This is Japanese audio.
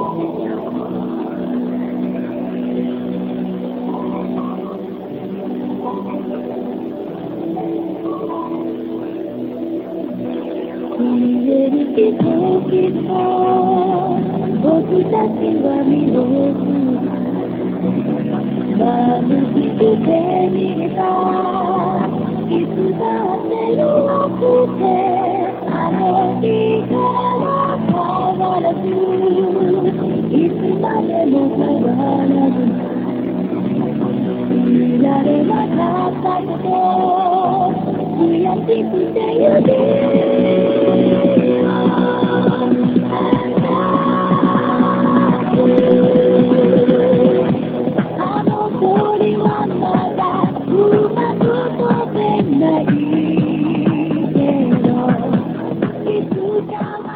僕たちは見ろ眩しくて逃げたいつだってよくてあの日から変わらずいつまでも変わらず見られなかったこと悔しくてよねあの鳥はまだうまく飛べないけどいつか